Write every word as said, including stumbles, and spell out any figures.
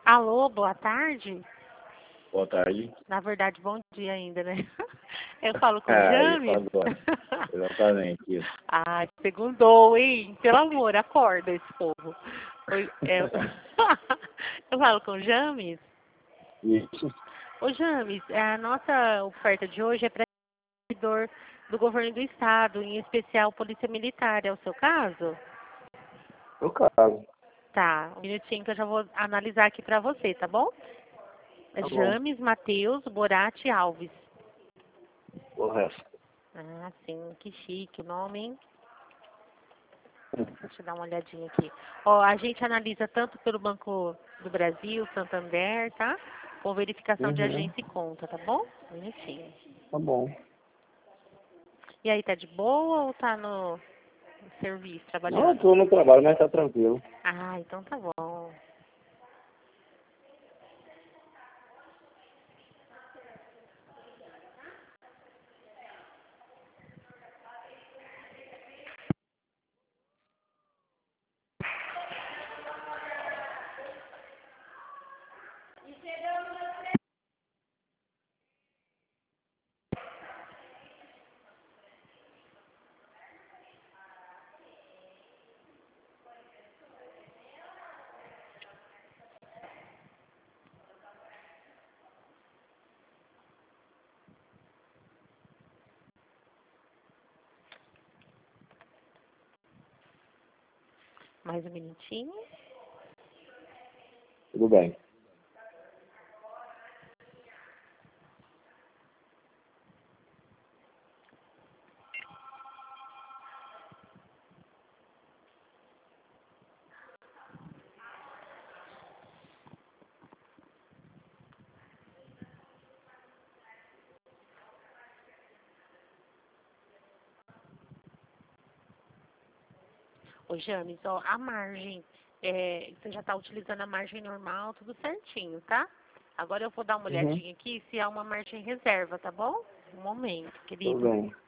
Alô, boa tarde? Boa tarde. Na verdade, bom dia ainda, né? Eu falo com o Ah, James? isso agora. Exatamente isso. Ai, segundou, hein? Pelo amor, acorda esse povo. Oi, é... Eu falo com o James? Isso. Ô, James, a nossa oferta de hoje é para servidor do governo do estado, em especial Polícia Militar. É o seu caso? No caso. Tá, um minutinho que eu já vou analisar aqui para você, tá bom? É Tá bom. James Matheus Borati Alves. Correto. Ah, sim, que chique o nome, hein? Deixa eu dar uma olhadinha aqui. Ó, a gente analisa tanto pelo Banco do Brasil, Santander, tá? Com verificação de Uhum. agência e conta, tá bom? Um minutinho. Tá bom. E aí, tá de boa ou tá no serviço, Não, eu trabalhando? tô no trabalho, mas tá tranquilo. Ah, então tá bom. Mais um minutinho. Tudo bem. Ô, James, ó, a margem, é, você já tá utilizando a margem normal, tudo certinho, tá? Agora eu vou dar uma Uhum. olhadinha aqui se há uma margem reserva, tá bom? Um momento, Tudo querido. bem.